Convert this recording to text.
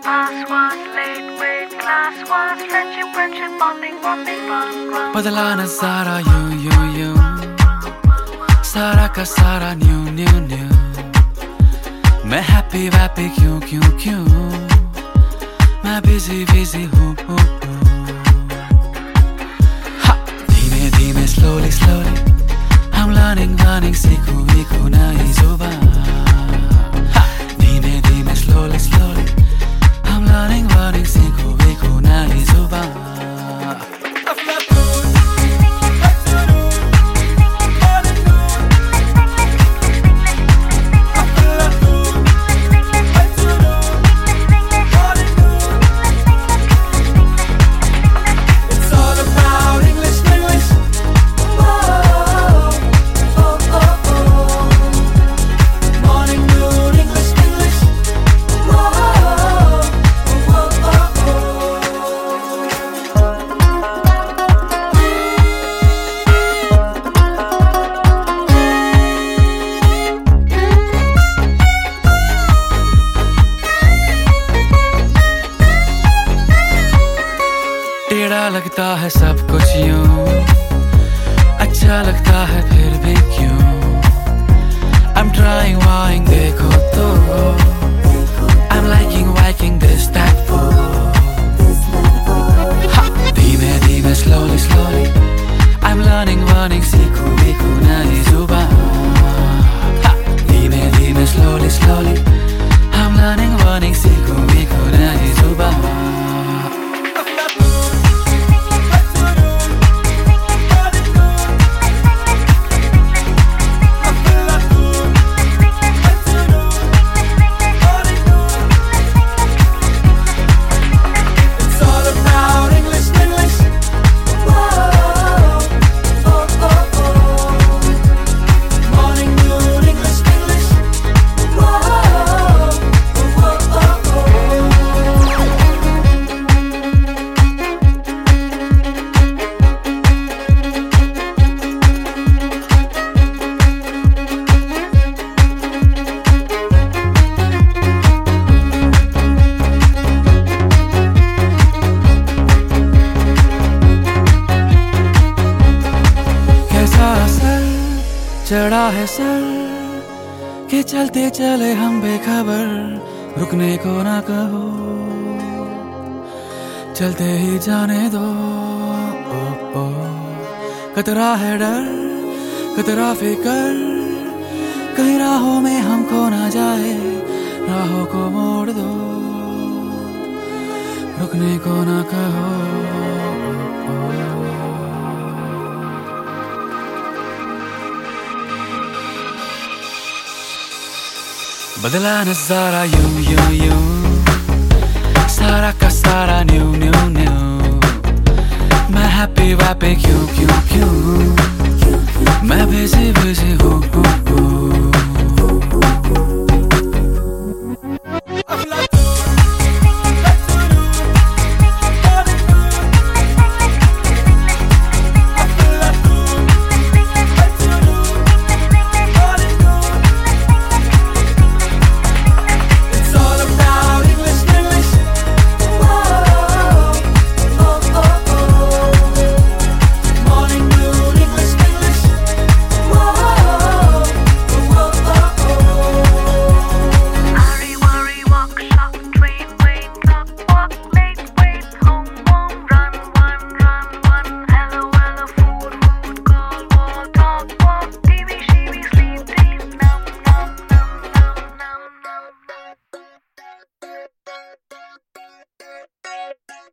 pass was late with class was friendship bonding run. बदला नजारा यूं सारा का सारा न्यू मैं हैप्पी वैप्पी क्यों मैं बिजी हूँ धीमे धीमे slowly I'm learning सीखूं नई जुबान धीमे धीमे slowly I'm learning सीखूं नई जुबान टेढ़ा लगता है सब कुछ यूं अच्छा लगता है फिर भी क्यों I'm trying वाइंग देखो तो I'm liking this that धीमे धीमे slowly I'm learning सीखूं नई जुबान धीमे धीमे slowly I'm learning सीखूं नई जुबान चढ़ा है सर कि चलते चले हम बेखबर रुकने को ना कहो चलते ही जाने दो कतरा है डर कतरा फिकर कहीं राहों में हमको ना जाए राहों को मोड़ दो रुकने को ना कहो बदला नजारा यूं